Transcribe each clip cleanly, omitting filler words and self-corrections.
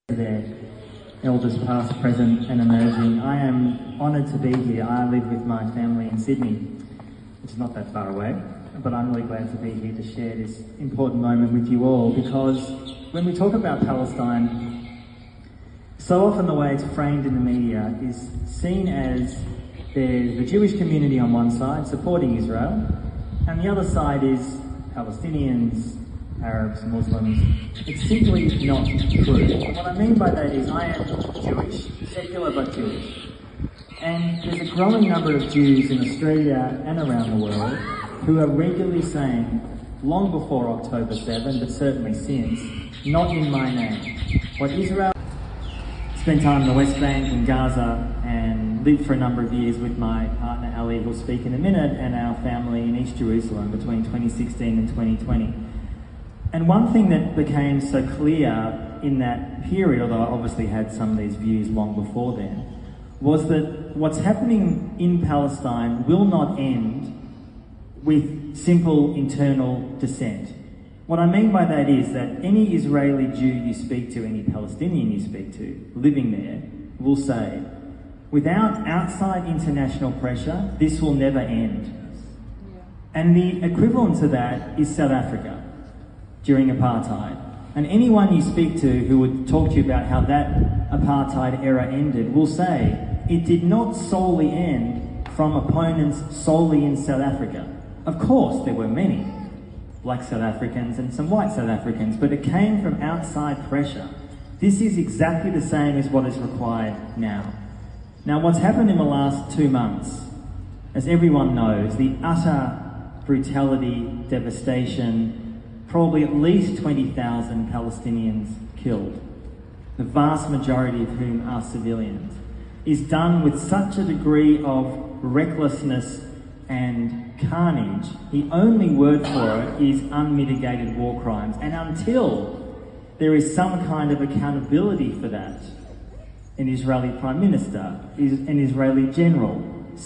their elders past, present and emerging. I am honoured to be here. I live with my family in Sydney, which is not that far away, but I'm really glad to be here to share this important moment with you all, because when we talk about Palestine, so often the way it's framed in the media is seen as there's the Jewish community on one side supporting Israel, and the other side is Palestinians, Arabs, Muslims. It's simply not true. What I mean by that is I am Jewish, secular but Jewish. And there's a growing number of Jews in Australia and around the world who are regularly saying, long before October 7, but certainly since, not in my name. What Israel spent time in the West Bank and Gaza and lived for a number of years with my partner Ali, who'll speak in a minute, and our family in East Jerusalem between 2016 and 2020. And one thing that became so clear in that period, although I obviously had some of these views long before then, was that what's happening in Palestine will not end with simple internal dissent. What I mean by that is that any Israeli Jew you speak to, any Palestinian you speak to, living there, will say, without outside international pressure, this will never end. And the equivalent to that is South Africa during apartheid. And anyone you speak to who would talk to you about how that apartheid era ended will say it did not solely end from opponents solely in South Africa. Of course, there were many black South Africans and some white South Africans, but it came from outside pressure. This is exactly the same as what is required now. Now, what's happened in the last 2 months, as everyone knows, the utter brutality, devastation, probably at least 20,000 Palestinians killed, the vast majority of whom are civilians, is done with such a degree of recklessness and carnage. The only word for it is unmitigated war crimes. And until there is some kind of accountability for that, an Israeli Prime Minister, an Israeli general,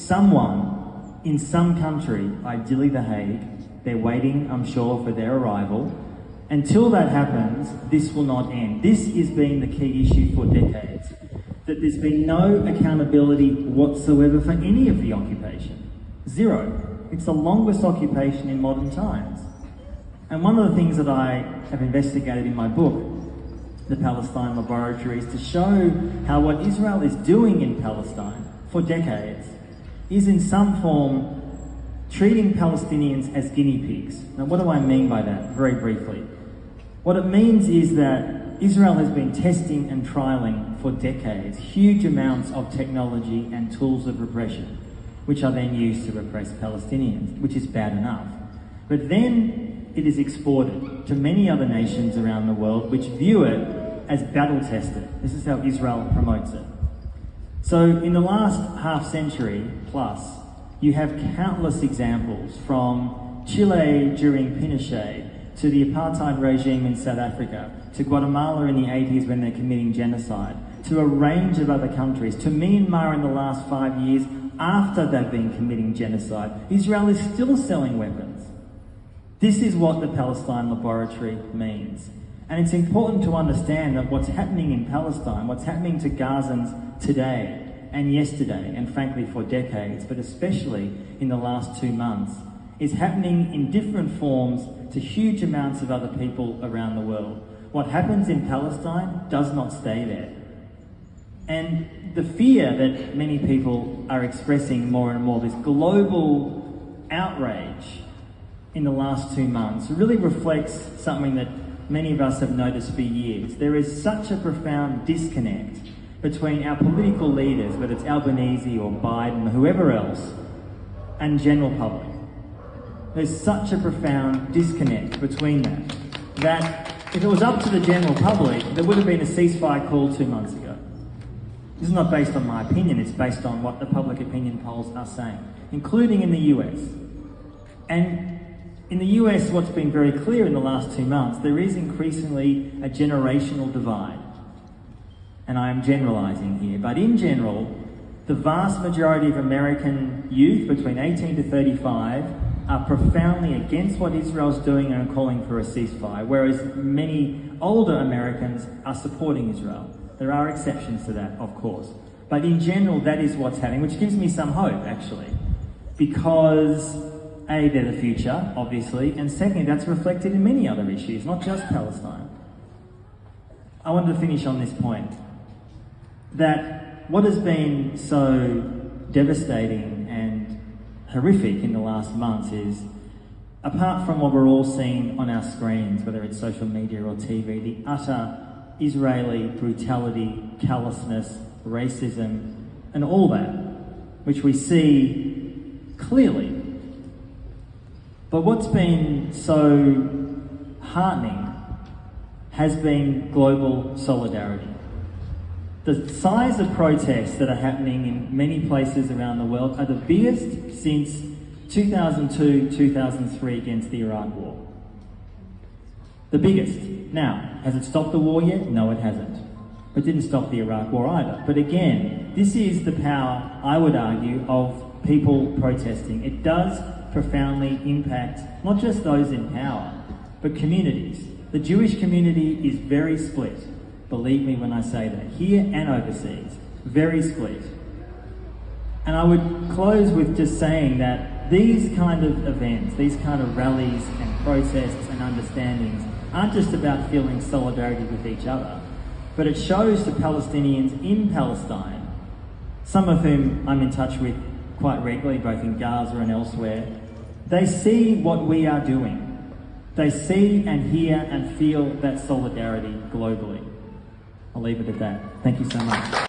someone in some country, ideally The Hague, they're waiting, I'm sure, for their arrival. Until that happens, this will not end. This has been the key issue for decades, that there's been no accountability whatsoever for any of the occupation. Zero. It's the longest occupation in modern times. And one of the things that I have investigated in my book, The Palestine Laboratory, is to show how what Israel is doing in Palestine for decades is in some form treating Palestinians as guinea pigs. Now, what do I mean by that? Very briefly. What it means is that Israel has been testing and trialling for decades huge amounts of technology and tools of repression, which are then used to repress Palestinians, which is bad enough. But then it is exported to many other nations around the world which view it as battle-tested. This is how Israel promotes it. So in the last half century plus, you have countless examples from Chile during Pinochet, to the apartheid regime in South Africa, to Guatemala in the 80s when they're committing genocide, to a range of other countries, to Myanmar in the last 5 years after they've been committing genocide. Israel is still selling weapons. This is what the Palestine Laboratory means. And it's important to understand that what's happening in Palestine, what's happening to Gazans today and yesterday, and frankly for decades, but especially in the last 2 months, is happening in different forms to huge amounts of other people around the world. What happens in Palestine does not stay there. And the fear that many people are expressing more and more, this global outrage in the last 2 months, really reflects something that many of us have noticed for years. There is such a profound disconnect between our political leaders, whether it's Albanese or Biden or whoever else, and general public. There's such a profound disconnect between that if it was up to the general public, there would have been a ceasefire call 2 months ago. This is not based on my opinion, it's based on what the public opinion polls are saying, including in the US. And in the US, what's been very clear in the last 2 months, there is increasingly a generational divide. And I am generalizing here, but in general, the vast majority of American youth between 18 to 35 are profoundly against what Israel's doing and are calling for a ceasefire, whereas many older Americans are supporting Israel. There are exceptions to that, of course. But in general, that is what's happening, which gives me some hope, actually. Because, A, they're the future, obviously, and secondly, that's reflected in many other issues, not just Palestine. I wanted to finish on this point, that what has been so devastating and horrific in the last months is, apart from what we're all seeing on our screens, whether it's social media or TV, the utter Israeli brutality, callousness, racism, and all that, which we see clearly. But what's been so heartening has been global solidarity. The size of protests that are happening in many places around the world are the biggest since 2002-2003 against the Iraq War. The biggest. Now, has it stopped the war yet? No, it hasn't. It didn't stop the Iraq War either. But again, this is the power, I would argue, of people protesting. It does profoundly impact not just those in power, but communities. The Jewish community is very split. Believe me when I say that. Here and overseas. Very split. And I would close with just saying that these kind of events, these kind of rallies and protests and understandings aren't just about feeling solidarity with each other, but it shows to Palestinians in Palestine, some of whom I'm in touch with quite regularly, both in Gaza and elsewhere, they see what we are doing. They see and hear and feel that solidarity globally. I'll leave it at that. Thank you so much.